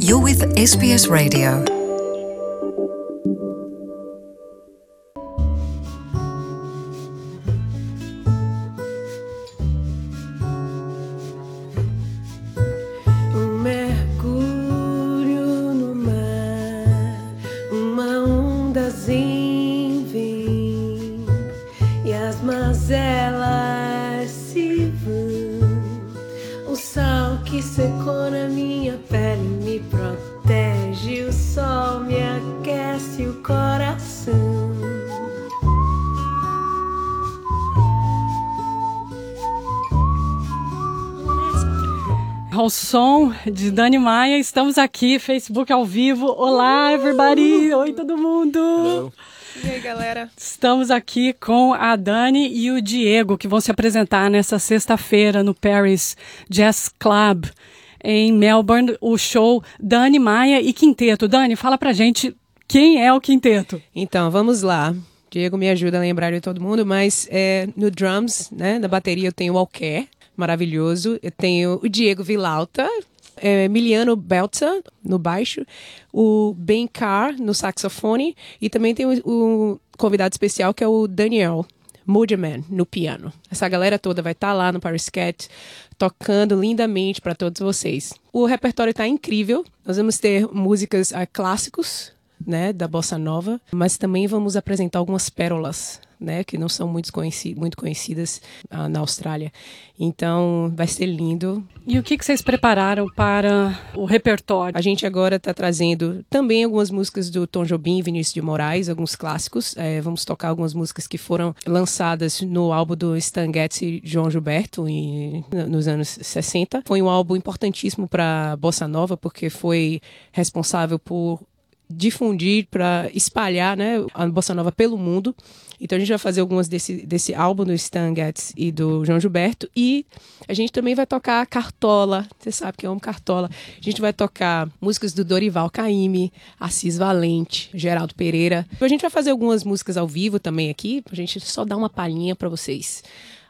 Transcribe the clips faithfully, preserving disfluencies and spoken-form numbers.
You're with S B S Radio. Secou na minha pele, me protege. O sol me aquece o coração. Ao som de Dani Maia, estamos aqui, Facebook ao vivo. Olá, everybody! Oi, todo mundo! Hello. E aí, galera? Estamos aqui com a Dani e o Diego, que vão se apresentar nessa sexta-feira no Paris Jazz Club, em Melbourne, o show Dani Maia e Quinteto. Dani, fala pra gente quem é o Quinteto. Então, vamos lá. Diego me ajuda a lembrar de todo mundo, mas é, no drums, né, na bateria eu tenho o Alquer, maravilhoso. Eu tenho o Diego Villalta, é, Emiliano Belza no baixo, o Ben Carr no saxofone e também tem o, o convidado especial que é o Daniel Moodman no piano. Essa galera toda vai estar tá lá no Paris Cat tocando lindamente para todos vocês. O repertório está incrível. Nós vamos ter músicas uh, clássicos, né, da bossa nova, mas também vamos apresentar algumas pérolas, né, que não são muito, conheci- muito conhecidas uh, na Austrália. Então, vai ser lindo. E o que, que vocês prepararam para o repertório? A gente agora está trazendo também algumas músicas do Tom Jobim e Vinícius de Moraes, alguns clássicos. É, vamos tocar algumas músicas que foram lançadas no álbum do Stan Getz e João Gilberto em, nos anos sessenta. Foi um álbum importantíssimo para a Bossa Nova, porque foi responsável por difundir, para espalhar, né, a Bossa Nova pelo mundo. Então a gente vai fazer algumas desse, desse álbum do Stan Getz e do João Gilberto, e a gente também vai tocar Cartola, você sabe que eu amo Cartola. A gente vai tocar músicas do Dorival Caymmi, Assis Valente, Geraldo Pereira. A gente vai fazer algumas músicas ao vivo também aqui, pra gente só dar uma palhinha para vocês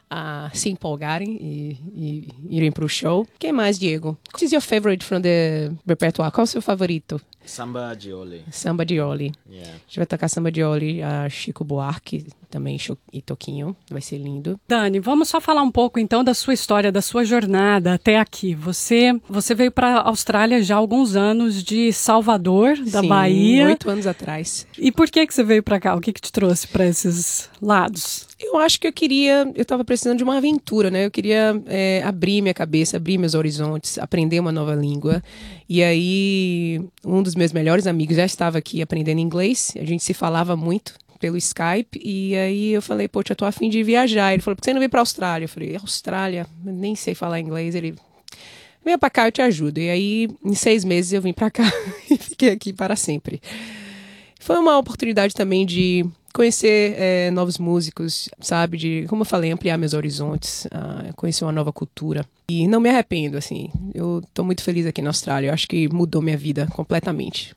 a se empolgarem e, e irem pro show. Quem mais, Diego? What is your favorite from the repertoire? Qual é o seu favorito? Samba Dioli. Samba Dioli. Yeah. A gente vai tocar Samba Dioli, a Chico Buarque também, e Toquinho. Vai ser lindo. Dani, vamos só falar um pouco então da sua história, da sua jornada até aqui. Você, você veio para a Austrália já há alguns anos, de Salvador, da Sim, Bahia. oito anos atrás. E por que que você veio para cá? O que que te trouxe para esses lados? Eu acho que eu queria, eu estava precisando de uma aventura, né? Eu queria é, abrir minha cabeça, abrir meus horizontes, aprender uma nova língua. E aí, um dos meus melhores amigos já estava aqui aprendendo inglês. A gente se falava muito pelo Skype. E aí eu falei, poxa, eu tô a fim de viajar. Ele falou, por que você não vem para a Austrália? Eu falei, Austrália? Eu nem sei falar inglês. Ele, vem para cá, eu te ajudo. E aí, em seis meses, eu vim para cá e fiquei aqui para sempre. Foi uma oportunidade também de conhecer é, novos músicos, sabe? De, como eu falei, ampliar meus horizontes, uh, conhecer uma nova cultura. E não me arrependo, assim. Eu tô muito feliz aqui na Austrália. Eu acho que mudou minha vida completamente.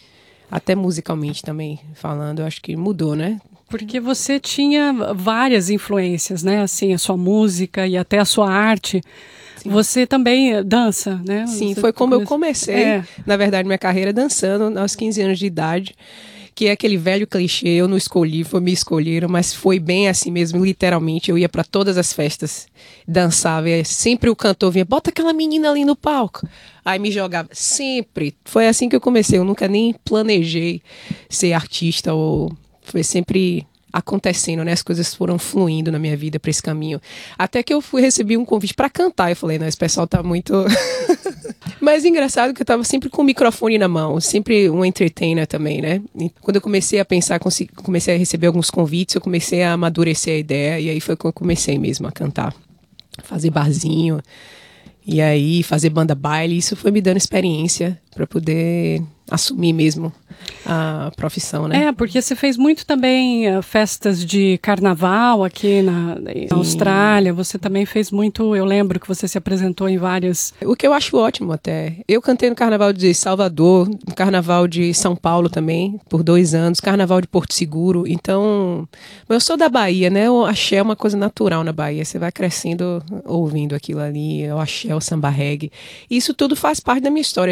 Até musicalmente também, falando, eu acho que mudou, né? Porque você tinha várias influências, né? Assim, a sua música e até a sua arte. Sim. Você também dança, né? Sim, você foi como come... eu comecei, é. na verdade, minha carreira dançando aos quinze anos de idade. Que é aquele velho clichê, eu não escolhi, foi me escolheram, mas foi bem assim mesmo, literalmente. Eu ia para todas as festas, dançava, e sempre o cantor vinha, bota aquela menina ali no palco. Aí me jogava, sempre. Foi assim que eu comecei, eu nunca nem planejei ser artista, ou foi sempre acontecendo, né? As coisas foram fluindo na minha vida para esse caminho. Até que eu fui receber um convite para cantar, eu falei, não, esse pessoal tá muito... Mas engraçado que eu tava sempre com o microfone na mão, sempre um entertainer também, né? E quando eu comecei a pensar, comecei a receber alguns convites, eu comecei a amadurecer a ideia, e aí foi quando eu comecei mesmo a cantar, fazer barzinho, e aí fazer banda baile. Isso foi me dando experiência para poder assumir mesmo a profissão, né? É, porque você fez muito também uh, festas de carnaval aqui na, na Austrália, você também fez muito, eu lembro que você se apresentou em várias... O que eu acho ótimo até, eu cantei no Carnaval de Salvador, no Carnaval de São Paulo também, por dois anos, Carnaval de Porto Seguro, então, eu sou da Bahia, né, o axé é uma coisa natural na Bahia, você vai crescendo ouvindo aquilo ali, o axé, o samba reggae, isso tudo faz parte da minha história também, eu não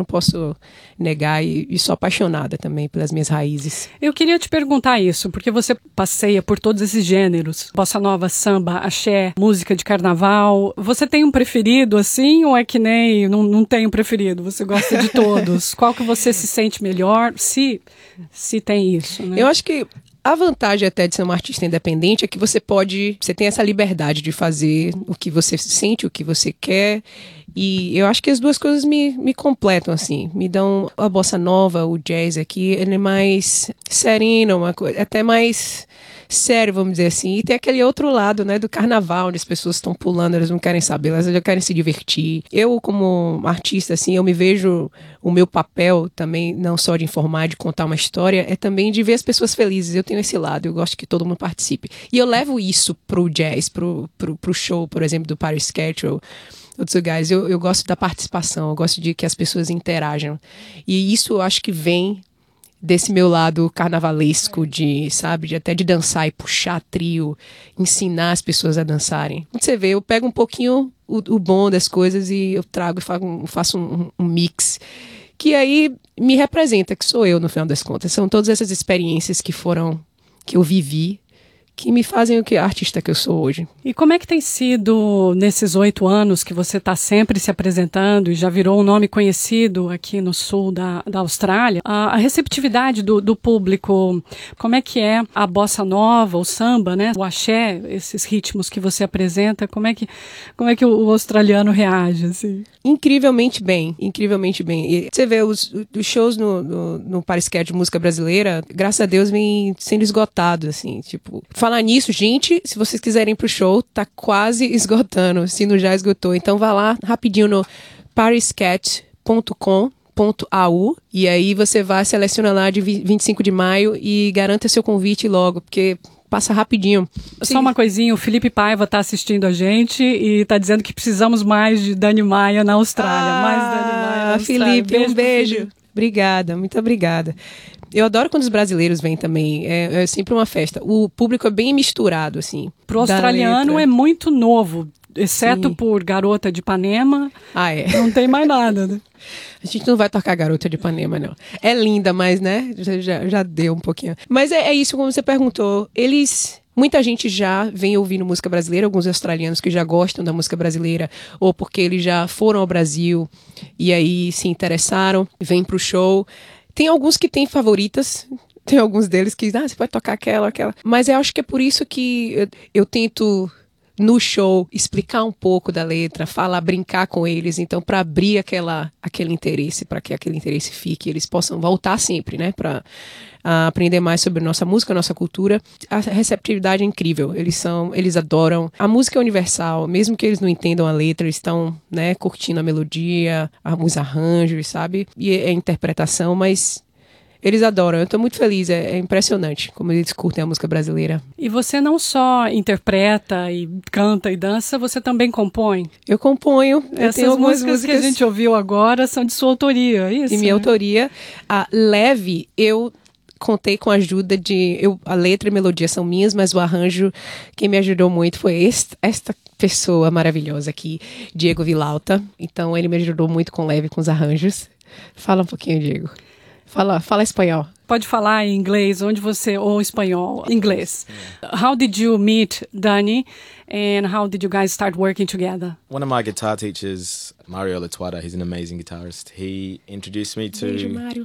posso negar e, e sou apaixonada também pelas minhas raízes. Eu queria te perguntar isso, porque você passeia por todos esses gêneros, bossa nova, samba, axé, música de carnaval. Você tem um preferido assim ou é que nem, não, não tem um preferido, você gosta de todos? Qual que você se sente melhor, se, se tem isso, né? Eu acho que a vantagem até de ser uma artista independente é que você pode, você tem essa liberdade de fazer o que você sente, o que você quer. E eu acho que as duas coisas me, me completam, assim. Me dão a bossa nova, o jazz aqui, ele é mais sereno, uma coisa, até mais sério, vamos dizer assim. E tem aquele outro lado, né, do carnaval, onde as pessoas estão pulando, elas não querem saber, elas já querem se divertir. Eu, como artista, assim, eu me vejo, o meu papel também, não só de informar, de contar uma história, é também de ver as pessoas felizes. Eu tenho esse lado, eu gosto que todo mundo participe. E eu levo isso pro jazz, pro, pro, pro show, por exemplo, do Paris Schedule, outros lugares. Eu, eu gosto da participação, eu gosto de que as pessoas interajam. E isso eu acho que vem desse meu lado carnavalesco, de, sabe, de até de dançar e puxar trio, ensinar as pessoas a dançarem. Você vê, eu pego um pouquinho o, o bom das coisas e eu trago e faço, faço um, um mix, que aí me representa, que sou eu no final das contas. São todas essas experiências que foram, que eu vivi, que me fazem o que a artista que eu sou hoje. E como é que tem sido nesses oito anos que você está sempre se apresentando e já virou um nome conhecido aqui no sul da, da Austrália, a, a receptividade do, do público, como é que é a bossa nova, o samba, né, o axé, esses ritmos que você apresenta, como é que, como é que o, o australiano reage, assim? Incrivelmente bem, incrivelmente bem. E você vê os, os shows no, no, no Paris Schedule de música brasileira, graças a Deus, vem sendo esgotados, assim, tipo... Falar nisso, gente, se vocês quiserem ir pro show, tá quase esgotando, se não já esgotou. Então vá lá rapidinho no paris cat ponto com ponto a u e aí você vai, seleciona lá de vinte e cinco de maio e garanta seu convite logo, porque passa rapidinho. Só Sim. uma coisinha, o Felipe Paiva está assistindo a gente e está dizendo que precisamos mais de Dani Maia na Austrália. Ah, mais Dani Maia na Austrália. Felipe, beijo um beijo. Felipe. Obrigada, muito obrigada. Eu adoro quando os brasileiros vêm também, é, é sempre uma festa. O público é bem misturado, assim. Pro australiano é muito novo, exceto Sim. por Garota de Ipanema. Ah, é? Não tem mais nada, né? A gente não vai tocar Garota de Ipanema, não. É linda, mas, né, já, já deu um pouquinho. Mas é, é isso, como você perguntou, eles... Muita gente já vem ouvindo música brasileira, alguns australianos que já gostam da música brasileira, ou porque eles já foram ao Brasil e aí se interessaram, vêm pro show. Tem alguns que têm favoritas, tem alguns deles que, ah, você pode tocar aquela, aquela. Mas eu acho que é por isso que eu, eu tento, no show, explicar um pouco da letra, falar, brincar com eles, então, para abrir aquela, aquele interesse, para que aquele interesse fique, eles possam voltar sempre, né, para uh, aprender mais sobre nossa música, nossa cultura. A receptividade é incrível, eles são, eles adoram. A música é universal, mesmo que eles não entendam a letra, eles estão, né, curtindo a melodia, os arranjos, sabe, e é a interpretação, mas... Eles adoram, eu estou muito feliz, é, é impressionante como eles curtem a música brasileira. E você não só interpreta e canta e dança, você também compõe? Eu componho, eu Essas tenho algumas músicas, músicas que a gente ouviu agora são de sua autoria, é isso? De minha né? autoria. A Leve, eu contei com a ajuda de... Eu, a letra e a melodia são minhas, mas o arranjo, quem me ajudou muito foi esta, esta pessoa maravilhosa aqui, Diego Vilauta. Então ele me ajudou muito com Leve, com os arranjos. Fala um pouquinho, Diego. Fala, fala espanhol. Pode falar em inglês, onde você, ou espanhol, inglês. How did you meet Dani and how did you guys start working together? One of my guitar teachers, Mario Latuada, he's an amazing guitarist. He introduced me to Beijo, Mário.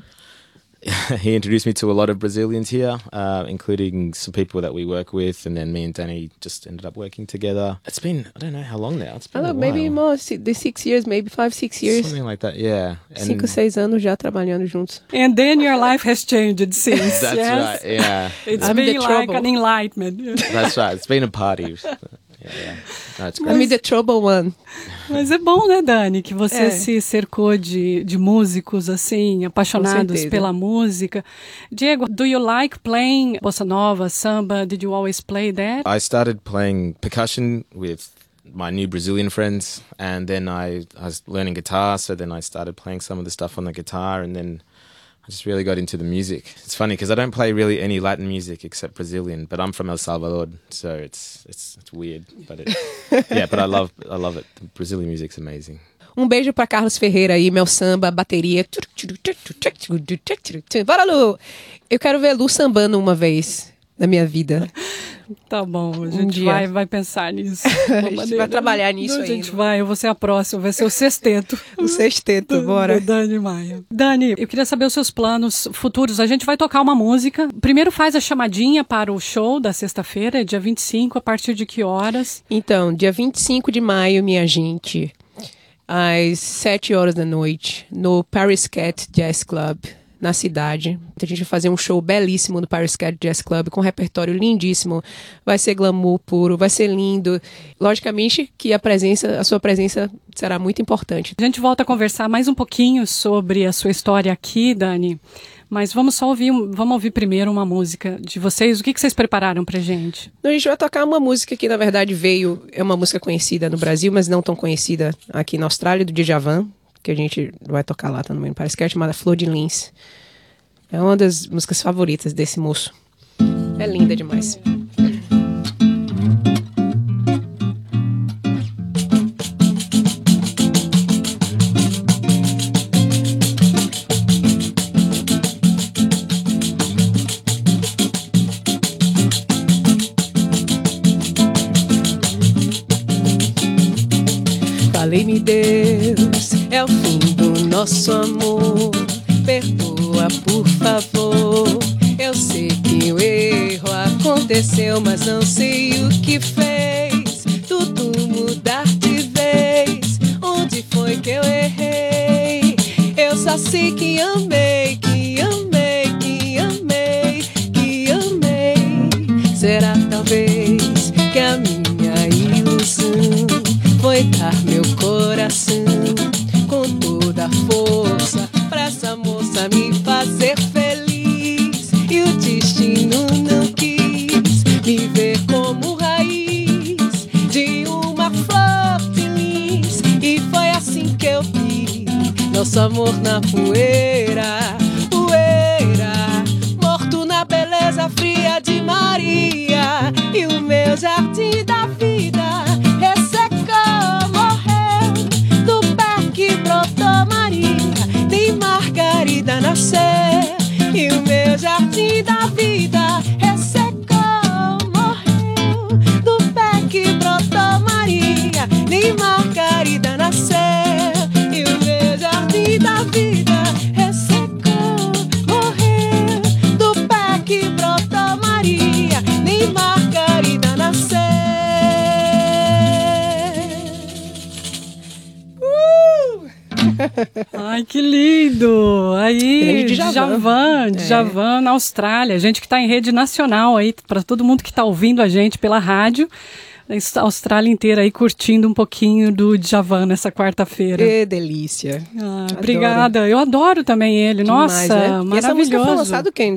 he introduced me to a lot of Brazilians here, uh, including some people that we work with, and then me and Danny just ended up working together. It's been, I don't know how long now. It's been I a don't know, while. maybe more, the six years, maybe five, six years. Something like that, yeah. And Cinco, seis anos já trabalhando juntos. And then your life has changed since, that's yes? right, yeah. It's I'm been the like trouble. an enlightenment. That's right, it's been a party. Yeah, yeah. No, it's great. I'm the trouble one. Mas é bom, né, Dani, que você É. se cercou de, de músicos, assim, apaixonados certeza. pela música. Diego, do you like playing bossa nova, samba? Did you always play that? I started playing percussion with my new Brazilian friends, and then I, I was learning guitar, so then I started playing some of the stuff on the guitar, and then I just really got into the music. It's funny because I don't play really any Latin music except Brazilian, but I'm from El Salvador, so it's it's it's weird, but it, yeah, but I love I love it. The Brazilian music's amazing. Um beijo pra Carlos Ferreira aí, meu samba, bateria. Bora, Lu! Eu quero ver Lu sambando uma vez na minha vida. Tá bom, a Um gente dia. vai, vai pensar nisso. A gente vai trabalhar nisso A gente ainda. vai, eu vou ser a próxima, vai ser o sexteto. O sexteto, bora. Do Dani Maia. Dani, eu queria saber os seus planos futuros. A gente vai tocar uma música. Primeiro faz a chamadinha para o show da sexta-feira, dia vinte e cinco, a partir de que horas? Então, dia vinte e cinco de maio, minha gente, às sete horas da noite, no Paris Cat Jazz Club, na cidade. A gente vai fazer um show belíssimo no Paris Cat Jazz Club, com um repertório lindíssimo. Vai ser glamour puro, vai ser lindo. Logicamente que a presença, a sua presença será muito importante. A gente volta a conversar mais um pouquinho sobre a sua história aqui, Dani. Mas vamos só ouvir, vamos ouvir primeiro uma música de vocês. O que, que vocês prepararam pra gente? A gente vai tocar uma música que, na verdade, veio... É uma música conhecida no Brasil, mas não tão conhecida aqui na Austrália, do Djavan, que a gente vai tocar lá também no Paris Cat, chamada Flor de Lins. É uma das músicas favoritas desse moço. É linda demais. Falei-me, Deus, é o fim do nosso amor. Perdoa, por favor. Eu sei que o erro aconteceu, mas não sei o que fez tudo mudar de vez. Onde foi que eu errei? Eu só sei que amei, que amei, que amei, que amei. Será talvez que a minha ilusão foi dar meu coração com toda a força pra essa moça me fazer feliz. E o destino não quis me ver como raiz de uma flor de lis. E foi assim que eu vi nosso amor na poeira, poeira, morto na beleza fria de Maria. E o meu jardim da vida Margarida nascer, e o meu jardim da vida ressecou, morreu do pé que brotou Maria. Nem Margarida nasceu, e o meu jardim da vida ressecou, morreu do pé que brotou Maria. Nem Margarida nasceu. Ai, que lindo! Aí, Djavan. Djavan, Djavan na Austrália. Gente que está em rede nacional aí, para todo mundo que está ouvindo a gente pela rádio. A Austrália inteira aí curtindo um pouquinho do Djavan nessa quarta-feira. Que delícia. Ah, obrigada. Eu adoro também ele. Demais, Nossa, né? maravilhoso. E essa música foi lançada quem?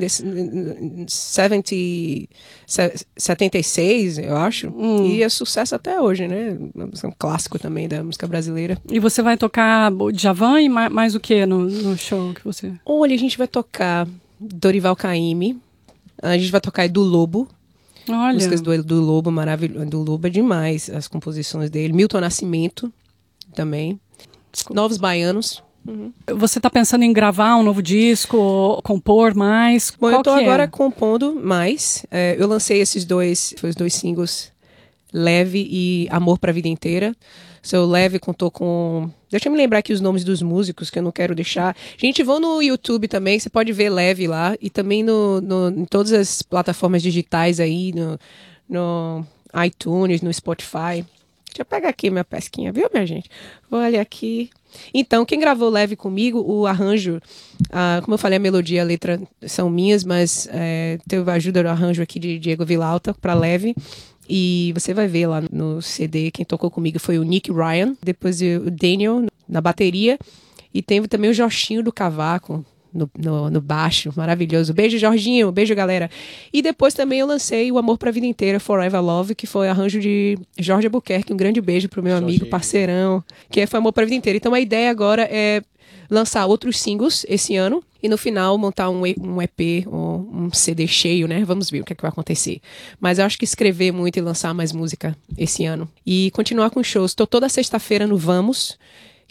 setenta, setenta e seis, eu acho. Hum. E é sucesso até hoje, né? É um clássico também da música brasileira. E você vai tocar o Djavan e mais, mais o que no, no show que você... Olha, a gente vai tocar Dorival Caymmi. A gente vai tocar Edu Lobo. Olha. Músicas do Edu Lobo, maravilhoso. Do Lobo é demais, as composições dele. Milton Nascimento também. Desculpa. Novos Baianos. Uhum. Você está pensando em gravar um novo disco, ou compor mais? Bom, Qual eu tô que agora é? compondo mais. É, eu lancei esses dois, foi os dois singles, Leve e Amor pra Vida Inteira. Seu Leve contou com... Deixa eu me lembrar aqui os nomes dos músicos, que eu não quero deixar. Gente, vão no YouTube também, você pode ver Leve lá. E também no, no, em todas as plataformas digitais aí, no, no iTunes, no Spotify. Deixa eu pegar aqui minha pesquinha, viu, minha gente? Vou olhar aqui. Então, quem gravou Leve comigo, o arranjo, ah, como eu falei, a melodia e a letra são minhas, mas é, teve a ajuda do arranjo aqui de Diego Villalta para Leve. E você vai ver lá no C D, quem tocou comigo foi o Nick Ryan, depois o Daniel na bateria, e teve também o Joshinho do cavaco no, no, no baixo, maravilhoso. Beijo, Jorginho, beijo, galera. E depois também eu lancei o Amor pra Vida Inteira, Forever Love, que foi arranjo de Jorge Albuquerque. Um grande beijo pro meu Jorginho. amigo, parceirão, que foi Amor pra Vida Inteira. Então a ideia agora é lançar outros singles esse ano e no final montar um, E- um E P, ou um C D cheio, né? Vamos ver o que é que vai acontecer. Mas eu acho que escrever muito e lançar mais música esse ano. E continuar com shows. Estou toda sexta-feira no Vamos,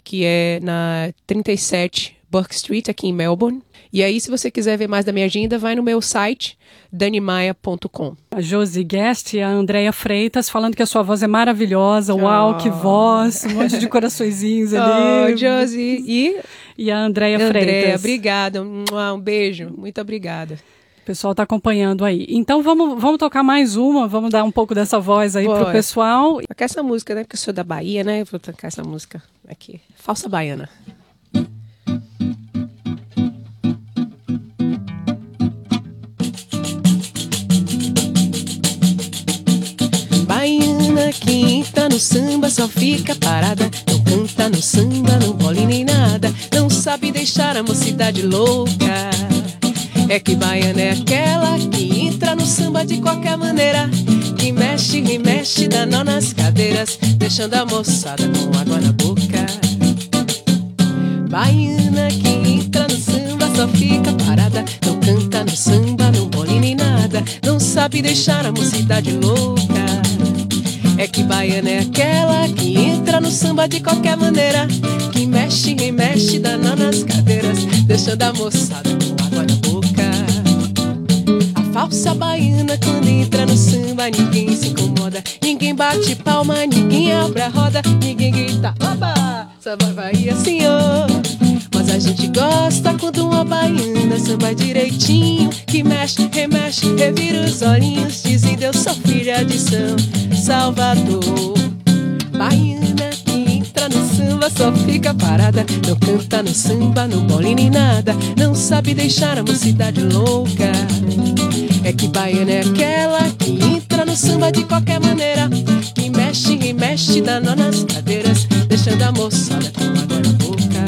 que é na trinta e sete Burke Street, aqui em Melbourne. E aí, se você quiser ver mais da minha agenda, vai no meu site, dani maia ponto com. A Josi Guest e a Andréia Freitas falando que a sua voz é maravilhosa. Uau, oh. que voz! Um monte de coraçõezinhos ali. Oh, Josi. E, e a Andréia Freitas. Andréia, obrigada. Um beijo. Muito obrigada. O pessoal está acompanhando aí. Então vamos, vamos tocar mais uma, vamos dar um pouco dessa voz aí Bora. pro pessoal. Tocar essa música, né? Porque eu sou da Bahia, né? Vou tocar essa música aqui. Falsa Baiana. Baiana que entra no samba só fica parada. Não canta no samba, não pole nem nada. Não sabe deixar a mocidade louca. É que baiana é aquela que entra no samba de qualquer maneira, que mexe e mexe, dá nó nas cadeiras, deixando a moçada com água na boca. Baiana que entra no samba só fica parada. Não canta no samba, não pole nem nada. Não sabe deixar a mocidade louca. É que baiana é aquela que entra no samba de qualquer maneira, que mexe e mexe, dá nó nas cadeiras, deixando a moçada com água na boca. A falsa baiana quando entra no samba, ninguém se incomoda, ninguém bate palma, ninguém abre a roda, ninguém grita, oba, samba vai assim, ó. Mas a gente gosta quando uma baiana samba direitinho, que mexe, remexe, revira os olhinhos, dizem eu sou filha de São Salvador. Baiana que entra no samba só fica parada. Não canta no samba, não pole nem nada. Não sabe deixar a mocidade louca. É que baiana é aquela que entra no samba de qualquer maneira, que mexe e mexe, dá nó nas cadeiras, deixando a moçada com água na boca.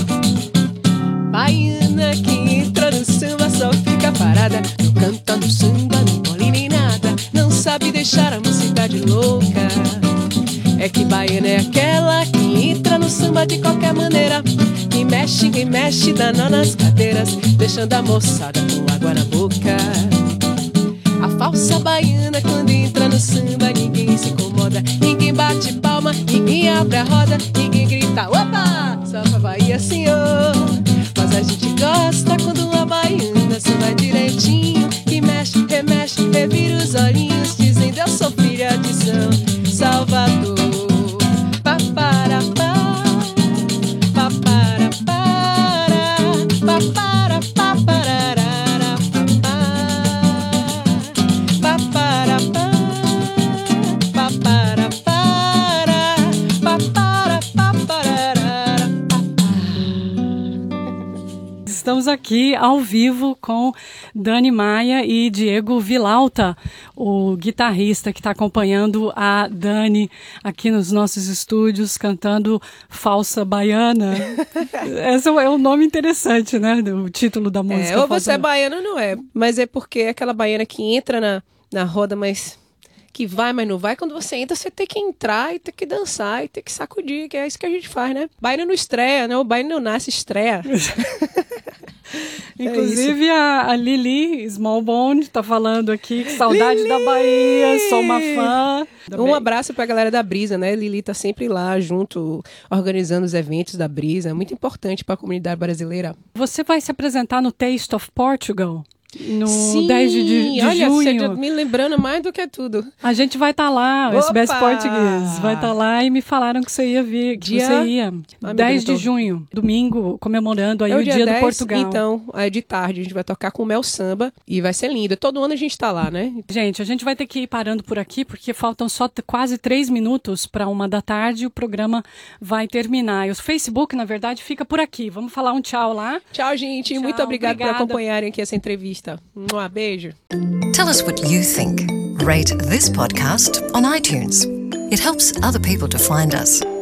Baiana que entra no samba só fica parada. Não canta no samba, não pole nem nada. Não sabe deixar a mocidade louca. É que baiana é aquela que entra no samba de qualquer maneira, que mexe e mexe, dá nó nas cadeiras, deixando a moçada com água na boca. A falsa baiana quando entra no samba, ninguém se incomoda, ninguém bate palma, ninguém abre a roda, ninguém grita, opa, samba vai assim, ó. Mas a gente gosta quando uma baiana samba direitinho, que mexe, remexe, revira os olhinhos, dizendo eu sou filha de São Salvador. Paparapá, paparapara, papara, papararara, paparapá, paparapara, papara, papararara. Estamos aqui ao vivo com Dani Maia e Diego Vilauta, o guitarrista que está acompanhando a Dani aqui nos nossos estúdios, cantando Falsa Baiana. Esse é um nome interessante, né? O título da música. É, ou você é baiana ou não é. Mas é porque é aquela baiana que entra na, na roda, mas que vai, mas não vai. Quando você entra, você tem que entrar e tem que dançar e tem que sacudir, que é isso que a gente faz, né? Baiana não estreia, né? O baiana não nasce, estreia. Inclusive é a, a Lili Smallbone está falando aqui, que saudade Lili! Da Bahia, sou uma fã. Um abraço para a galera da Brisa, né? Lili tá sempre lá junto, organizando os eventos da Brisa, muito importante para a comunidade brasileira. Você vai se apresentar no Taste of Portugal? No Sim, dez de, de olha, junho. Você tá me lembrando mais do que tudo. A gente vai estar tá lá, o S B S Português vai estar tá lá e me falaram que você ia vir, que dia... você ia. Ah, dez de junho, domingo, comemorando aí é o, o dia, dia do Portugal. Então, é de tarde, a gente vai tocar com o Mel Samba e vai ser lindo. Todo ano a gente tá lá, né? Gente, a gente vai ter que ir parando por aqui porque faltam só t- quase três minutos para uma da tarde e o programa vai terminar. E o Facebook, na verdade, fica por aqui. Vamos falar um tchau lá. Tchau, gente. Tchau, muito obrigada por acompanharem aqui essa entrevista. Um beijo. Tell us what you think. Rate this podcast on iTunes. It helps other people to find us.